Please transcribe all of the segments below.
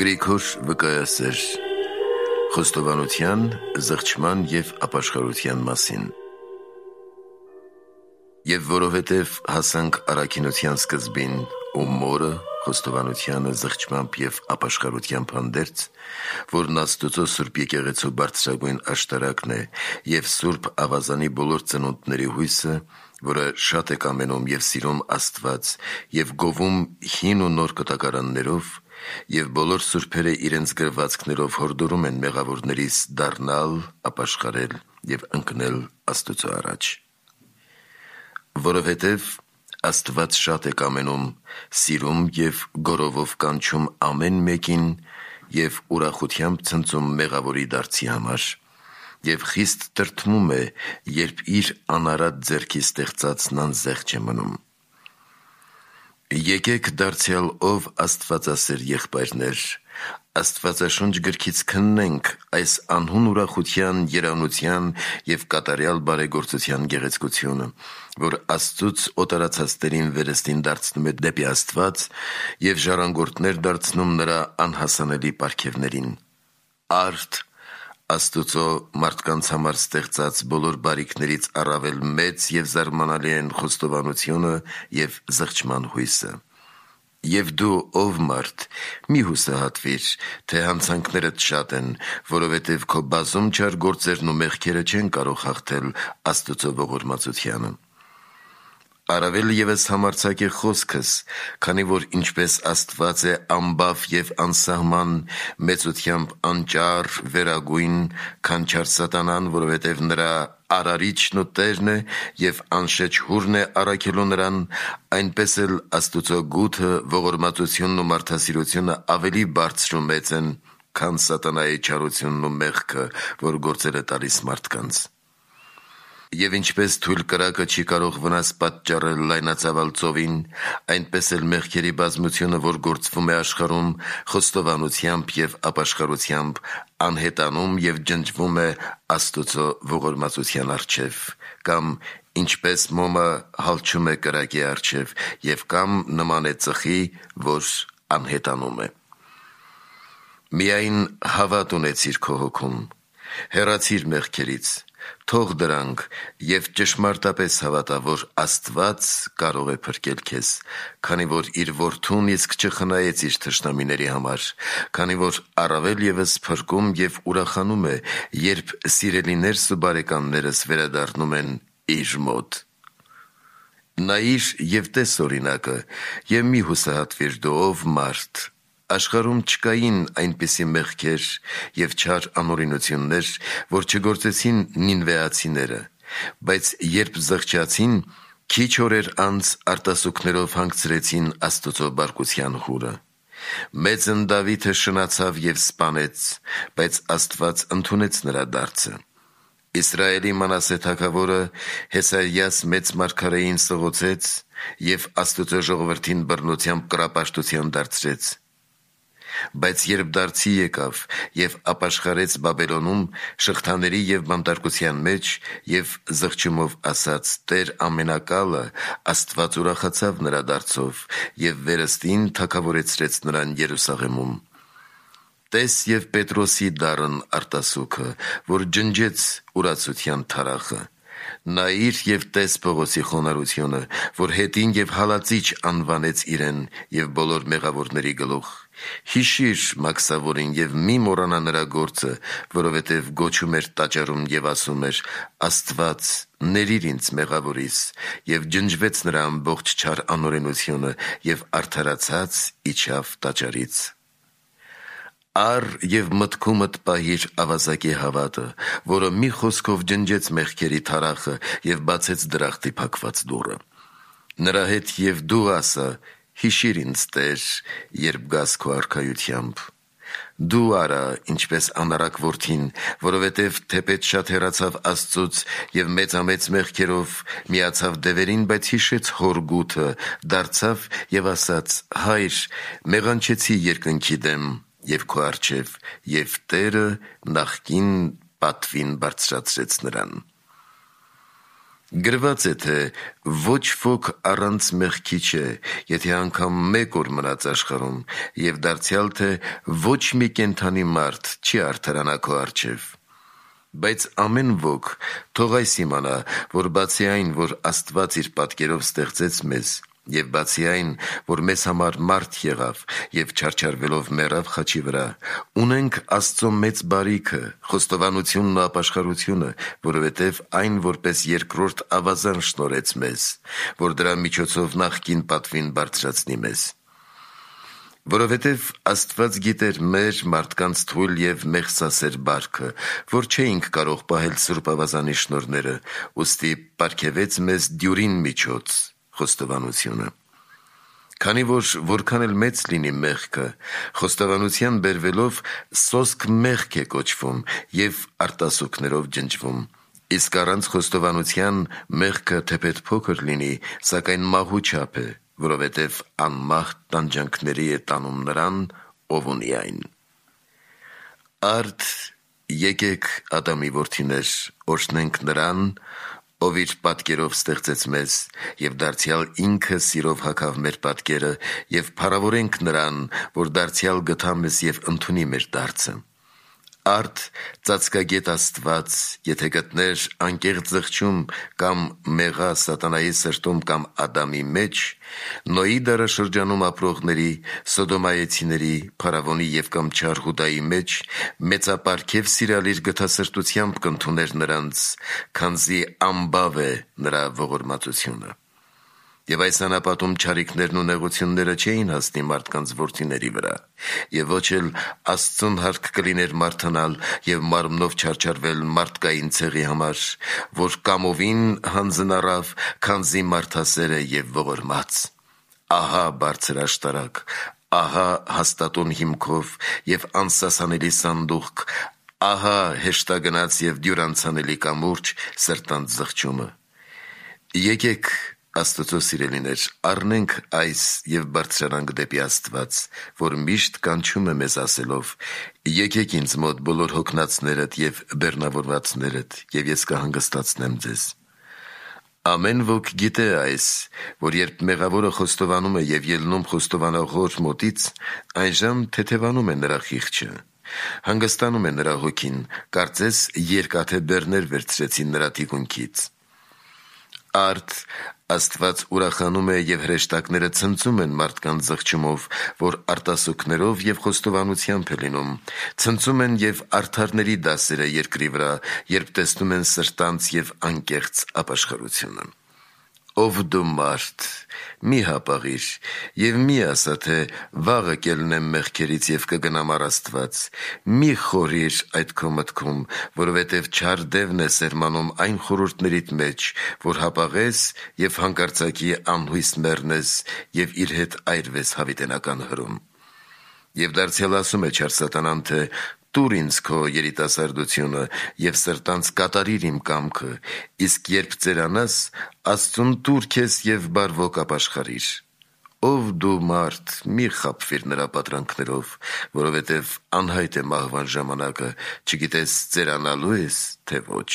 Գրիգոր վկայասեր Խոստովանության, զղջման և ապաշխարության մասին։ Եվ որովհետև հասանք առաքինության սկզբին, ու մորը խոստովանությանը, զղջմամբ և ապաշխարությամբ հանդերձ, որն Աստուծո Սուրբ եկեղեցու բարձրագույն աշտարակն է և Սուրբ Ավազանի բոլոր ծնունդների հույսը, որը շատ է կամենում և սիրում Աստված և գովում հին ու նոր կտակարաններով, և բոլոր սուրբերը իրենց գրվածքներով հորդորում են մեղավորներիս դառնալ, ապաշխարել և ընկնել Աստուծո առաջ։ Որովհետև Աստված շատ է կամենում, սիրում և գոռովով կանչում ամեն մեկին և ուրախությամբ ցնծում մեղավորի դարձի համար, և խիստ տրտմում է, երբ իր անարատ ձեռքի ստեղծածն անզեղչ է մնում։ Եկեք դարձյալ ով աստվածասեր եղբայրներ, Աստվածաշունչ գրքից քննենք այս անհուն ուրախության, երանության և կատարյալ բարեգործության գեղեցկությունը, որ Աստծուց օտարացածներին վերստին դարձնում է դեպի Աստված և ժառանգորդներ դարձնում նրա անհասանելի պարգևներին։ Արդ Աստուծո մարդկանց համար ստեղծած բոլոր բարիքներից առավել մեծ և զարմանալի են խոստովանությունը և զղջման հույսը։ Եվ դու, ով մարդ, մի հուսահատվիր, թե հանցանքներդ շատ են, որովհետև քո բազում չար գործերն ու մեղքերը չեն կարող հաղթել Աստուծո ողորմածությանը։ Առավել ևս համարձակ է խոսքս, քանի որ ինչպես Աստված է անբավ և անսահման, մեծությամբ անճար, վերագույն, քան չար սատանան, որովհետև նրա արարիչն ու Տերն է և անշեչ հուրն է առաքելու նրան, այնպես էլ Աստուծո գութը, ողորմածությունն ու մարդասիրությունը ավելի բարձր ու մեծ են, քան սատանայի չարությունն ու մեղքը, որ գործել է տալիս մարդկանց։ Եվ ինչպես թույլ կրակը չի կարող վնաս պատճառել լայնածավալ ծովին, այնպես էլ մեղքերի բազմությունը, որ գործվում է աշխարհում, խոստովանությամբ և ապաշխարությամբ անհետանում և ջնջվում է Աստուծո ողորմածության առջև, կամ ինչպես մոմը հալչում է կրակի առջև, և կամ նման է ծխի, որ անհետանում է։ Միայն հավատ ունեցիր քո հոգում, հեռացիր մեղքերից, թող դրանք և ճշմարտապես հավատա, որ Աստված կարող է փրկել քեզ, քանի որ իր Որդուն իսկ չխնայեց իր թշնամիների համար, քանի որ առավել ևս փրկում և ուրախանում է, երբ սիրելիներս ու բարեկամներս վերադառնում են իր մոտ։ Նայիր և տես օրինակը, և մի հուսահատվիր դու, ով մարդ, աշխարհում չկային այնպիսի մեղքեր և չար անօրինություններ, որ չգործեցին նինվեացիները, բայց երբ զղջացին, քիչ օրեր անց արտասուքներով հանգցրեցին Աստուծո բարկության հուրը։ Մեծն Դավիթը շնացավ և սպանեց, բայց Աստված ընդունեց նրա դարձը։ Իսրայելի Մանասե թագավորը Հեսայիաս մեծ մարգարեին սղոցեց և Աստուծո ժողովրդին բռնությամբ կռապաշտության դարձրեց։ Բայց երբ դարձի եկավ և ապաշխարեց Բաբելոնում, շղթաների և բանտարկության մեջ, և զղջումով ասաց. «Տեր ամենակալը», Աստված ուրախացավ նրա դարձով և վերստին թագավորեցրեց նրան Երուսաղեմում։ Տես և Պետրոսի դառն արտասուքը, որ ջնջեց ուրացության թարախը։ Նայիր և տես Պողոսի խոնարհությունը, որ հետին և հալածիչ անվանեց իրեն և բոլոր մեղավորների գլուխ։ Հիշիր Մաքսավորին և մի մոռանա նրա գործը, որովհետև գոչում էր տաճարում և ասում էր. «Աստված, ների՛ր ինձ մեղավորիս», և ջնջվեց նրա ամբողջ չար անօրենությունը և արդարացած իջավ տաճարից։ Առ և մտքումդ պահիր ավազակի հավատը, որը մի խոսքով ջնջեց մեղքերի թարախը և բացեց դրախտի փակված դուռը։ Նրա հետ և դու ասա. «Հիշիր ինձ, Տեր, երբ գաս քո արքայությամբ»։ Դու արա, ինչպես անառակ որդին, որովհետև թեպետ շատ հեռացավ Աստծուց և մեծամեծ մեղքերով միացավ դևերին, բայց հիշեց հոր գութը, դարձավ և ասաց. «Հայր, մեղանչեցի երկնքի դեմ և քո առջև», և Տերը նախկին պատվին բարձրացրեց նրան։ Գրված է, թե ոչ ոք առանց մեղքի չէ, եթե անգամ մեկ օր մնաց աշխարհում, եւ դարձյալ թե ոչ մի կենդանի մարդ չի արդարանա քո առջև։ Բայց ամեն ոք թող այս իմանա, որ բացի այն, որ Աստված իր պատկերով ստեղծեց մեզ, եւ բացի այն, որ մեզ համար մարդ եղավ եւ չարչարվելով մեռավ խաչի վրա, ունենք Աստծո մեծ բարիքը, խոստովանությունն ու ապաշխարությունը, որովհետեւ այն որպես երկրորդ ավազան շնորհեց մեզ, որ դրա միջոցով նախկին պատվին բարձրացնի մեզ։ Որովհետև Աստված գիտեր մեր մարդկանց թույլ և մեղսասեր բարքը, որ չէինք կարող պահել Սուրբ ավազանի շնորհները, ուստի պարգևեց մեզ դյուրին միջոց, խոստովանությունը։ Քանի որ որքան էլ մեծ լինի մեղքը, խոստովանության բերվելով սոսկ մեղք է կոչվում և արտասուքներով ջնջվում, իսկ առանց խոստովանության մեղքը թեպետ փոքր լինի, սակայն մահու չափ է, որովհետև անմահ տանջանքների է տանում նրան, ով ունի այն։ Արդ եկեք Ադամի որդիներ, օրհնենք նրան, ով իր պատկերով ստեղծեց մեզ, և դարձյալ ինքը սիրով հագավ մեր պատկերը, և փառավորենք նրան, որ դարձյալ գտա մեզ և ընդունի մեր դարձը։ Արդ ծածկագետ Աստված, եթե գտներ անկեղծ զղջում կամ մեղա սատանայի սրտում կամ Ադամի մեջ, Նոյի դարաշրջանում ապրողների, Սոդոմայեցիների, Փարավոնի և կամ Չարհուդայի մեջ մեծապարգև սիրալիր գթասրտությամբ կընդուներ նրանց, քանզի անբավ է նրա ողորմածությունը։ Եվ այս անապատում չարիքներն ու նեղությունները չէին հասնի մարդկանց որդիների վրա, և ոչ էլ Աստծուն հարկ կլիներ մարդանալ և մարմնով չարչարվել մարդկային ցեղի համար, որ կամովին հանձն առավ, քանզի մարդասեր է և ողորմած։ Ահա բարձր աշտարակ, ահա հաստատուն հիմքով և անսասանելի սանդուղք, ահա հեշտագնաց և դյուրանցանելի կամուրջ սրտանց զղջումը։ Եկեք Աստծո սիրելիներ, առնենք այս և բարձրանանք դեպի Աստված, որ միշտ կանչում է մեզ ասելով. «Եկեք ինձ մոտ բոլոր հոգնածներդ և բեռնավորվածներդ, և ես կհանգստացնեմ ձեզ»։ Ամեն ոք գիտե այս, որ երբ մեղավորը խոստովանում է և ելնում խոստովանողոր մոտից, այժմ թեթևանում է նրա խիղճը, հանգստանում է նրա հոգին, կարծես երկաթե բեռներ վերցրեցին նրա թիկունքից։ Արդ Աստված ուրախանում է և հրեշտակները ցնծում են մարդկանց զղջումով, որ արտասուքներով և խոստովանությամբ է լինում, ցնծում են և արդարների դասերը երկրի վրա, երբ տեսնում են սրտանց և անկեղծ ապաշխարությունը։ Ով դու մարդ, մի հապաղիր և մի ասա, թե վաղը կելնեմ մեղքերից և կգնամ առ Աստված, մի խորհիր այդ քո մտքում, որովհետև չար դևն է սերմանում այն խորհուրդներիդ մեջ, որ հապաղես և հանկարծակի անհույս մեռնես և իր հետ այրվես հավիտենական հրում։ Եվ դարձյալ ասում է չար սատանան, թե տուր ինձ քո երիտասարդությունը և սրտանց կատարիր իմ կամքը, իսկ երբ ծերանաս, Աստծուն տուր քեզ և բարվոք ապաշխարիր։ Ով դու մարդ, մի խաբվիր նրա պատրանքներով, որովհետև անհայտ է մահվան ժամանակը, չգիտես ծերանալու ես, թե ոչ։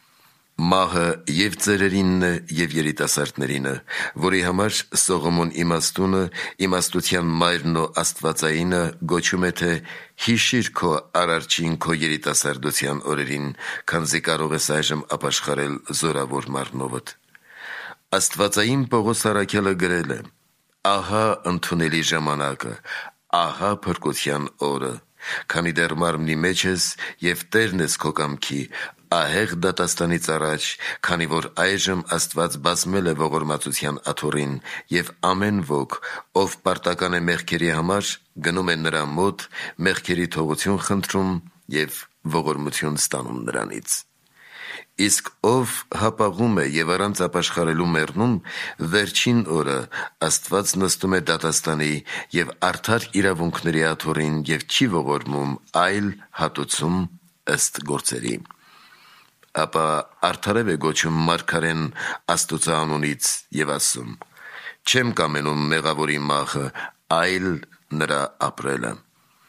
Մահը և ծերերինն է, և երիտասարդներինը, որի համար Սողոմոն իմաստունը, իմաստության մայրն ու աստվածայինը գոչում է, թե հիշիր քո արարչին քո երիտասարդության օրերին, քանզի կարող ես այժմ ապաշխարել զորավոր մարմնովդ։ Աստվածային Պողոս առաքյալը գրել է. «Ահա ընդունելի ժամանակը, ահա փրկության օրը, քանի դեռ մարմնի մեջ ես և Տերն ես քո կամքի, ահեղ դատաստանից առաջ, քանի որ այժմ Աստված բազմել է ողորմածության աթոռին, և ամեն ոք, ով պարտական է մեղքերի համար, գնում է նրա մոտ, մեղքերի թողություն խնդրում և ողորմություն ստանում նրանից։ Իսկ ով հապաղում է և առանց ապաշխարելու մեռնում, վերջին օրը Աստված նստում է դատաստանի և արդար իրավունքների աթոռին և չի ողորմում, այլ հատուցում ըստ գործերի։ Ապա արդարև է գոչում մարգարեն Աստծո անունից և ասում. չեմ կամենում մեղավորի մահը, այլ նրա ապրելը։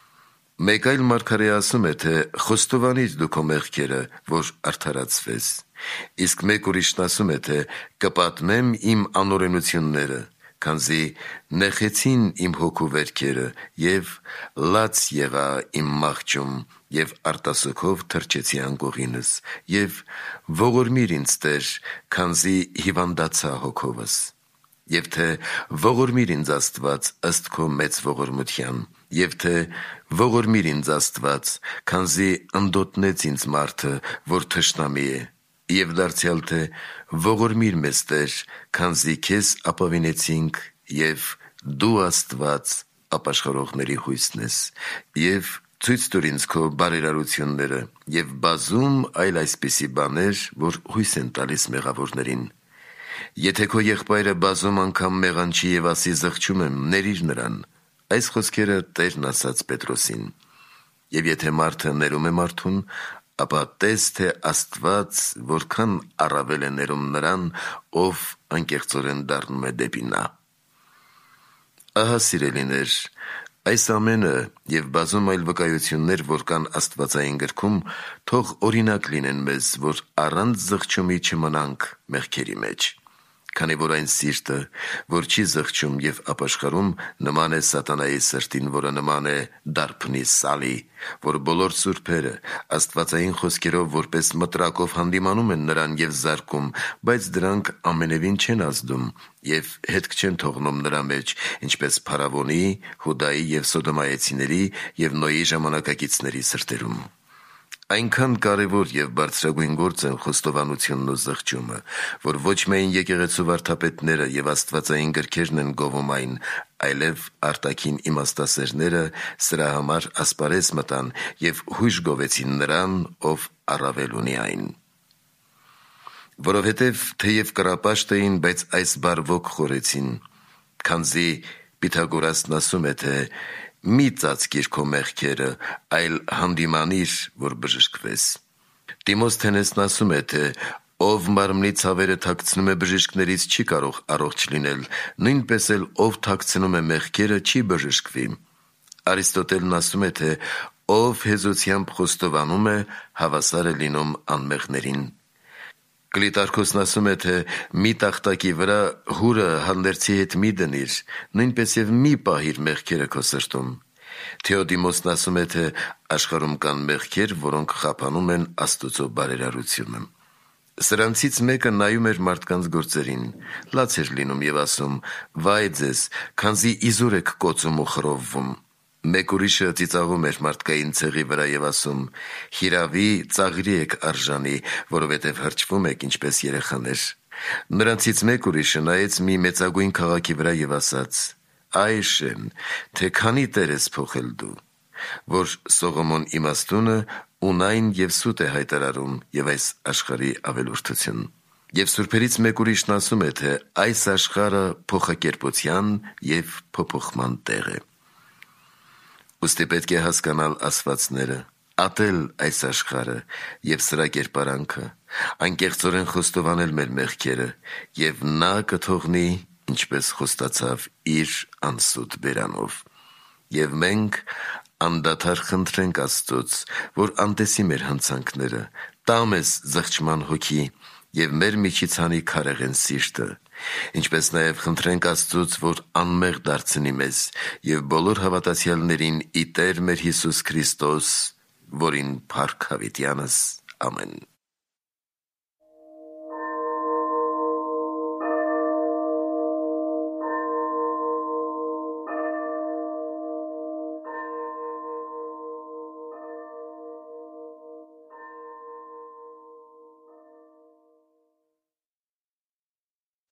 Մեկ այլ մարգարե ասում է, թե խոստովանիր դու քո մեղքերը, որ արդարացվես, Իսկ մեկ ուրիշն ասում է, թե կպատմեմ իմ անօրենությունները, քանզի նեղեցին իմ հոգու վերքերը և լաց եղա իմ մահճում և արտասուքով թրջեցի անկողինս և ողորմիր ինձ Տեր, քանզի հիվանդացա հոգովս։ Եվ թե ողորմիր ինձ Աստված ըստ քո մեծ ողորմության, և թե ողորմիր ինձ Աստված, քանզի ընդոտնեց ինձ մարդը, որ թշնամի է, և դարձյալ թե ողորմիր մեզ Տեր, քանզի քեզ ապավինեցինք, և դու Աստված ապաշխարողների հույսն ես, և ցույց տուր ինձ քո բարերարությունները և բազում այլ այսպիսի բաներ, որ հույս են տալիս մեղավորներին։ Եթե քո եղբայրը բազում անգամ մեղանչի և ասի զղջում եմ, ներիր նրան։ Այս խոսքերը Տերն ասաց Պետրոսին։ Եվ եթե մարդը ներում է մարդուն, ապա տես, թե Աստված որքան առավել է ներում նրան, ով անկեղծորեն դառնում է դեպի նա։ Ահա, սիրելիներ, այս ամենը և բազում այլ վկայություններ, որ կան Աստվածային գրքում, թող օրինակ լինեն մեզ, որ առանց զղջումի չմնանք մեղքերի մեջ։ Քանի որ այն սիրտը, որ չի զղջում և ապաշխարում, նման է սատանայի սրտին, որը նման է դարբնի սալի, որ բոլոր սուրբերը աստվածային խոսքերով որպես մտրակով հանդիմանում են նրան և զարկում, բայց դրանք ամենևին չեն ազդում և հետք չեն թողնում նրա մեջ, ինչպես Փարավոնի, Հուդայի և Սոդոմայեցիների և Նոյի ժամանակակիցների սրտերում։ Այնքան կարևոր և բարձրագույն գործ են խոստովանությունն ու զղջումը, որ ոչ միայն եկեղեցու վարդապետները և աստվածային գրքերն են գովում այն, այլև արտաքին իմաստասերները սրա համար ասպարեզ մտան և հույժ գովեցին նրան, ով առավել ունի այն։ Որովհետև թեև կռապաշտ էին, բայց այս բարվոք խորեցին, քանզի Պյութագորասն ասում է, թե մի ծածկիր քո մեղքերը, այլ հանդիմանիր, որ բժշկվես։ Տիմոսթենեսն ասում է, թե ով մարմնի ցավերը թաքցնում է բժիշկներից չի կարող առողջ լինել, նույնպես էլ ով թաքցնում է մեղքերը չի բժշկվի։ Արիստոտելն ասում է, թե ով հեզությամբ խոստովանում է, հավասար է լինում անմեղներին։ Կլիտարքոսն ասում է, թե մի տախտակի վրա հուրը հանդերձի հետ մի դնիր, նույնպես և մի պահիր մեղքերը քո սրտում։ Թեոդիմոսն ասում է, թե աշխարհում կան մեղքեր, որոնք խափանում են Աստծո բարերարությունը։ Սրանցից մեկը նայում էր մարդկանց գործերին, լաց էր լինում և ասում. «Վայ ձեզ, քանզի իզուր եք կոծում ու խռովվում»։ Մեկ ուրիշը ծիծաղում էր մարդկային ցեղի վրա և ասում. «Հիրավի, ծաղրի եք արժանի, որովհետև հրճվում եք ինչպես երեխաներ»։ Նրանցից մեկ ուրիշը նայեց մի մեծագույն քաղաքի վրա և ասաց. «Այ Շեմ, թե քանի տեր ես փոխել դու»։ Որ Սողոմոն իմաստունը ունայն և սուտ է հայտարարում և այս աշխարհի ավելորդություն։ Եվ սուրբերից մեկ ուրիշն ասում է, թե այս աշխարհը փոխակերպության և փոփոխման տեղ է։ Ուստի պետք է հասկանալ ասվածները, ատել այս աշխարհը և սրա կերպարանքը, անկեղծորեն խոստովանել մեր մեղքերը, և նա կթողնի, ինչպես խոստացավ, իր անսուտ բերանով։ Եվ մենք անդադար խնդրենք Աստծուց, որ անտեսի մեր հանցանքները, տա մեզ զղջման հոգի և մեր միջից հանի քարեղեն սիրտը, ինչպես նաև խնդրենք Աստծուց, որ անմեղ դարձնի մեզ և բոլոր հավատացյալներին ի Տեր մեր Հիսուս Քրիստոս, որին փառք հավիտյանս։ Ամեն։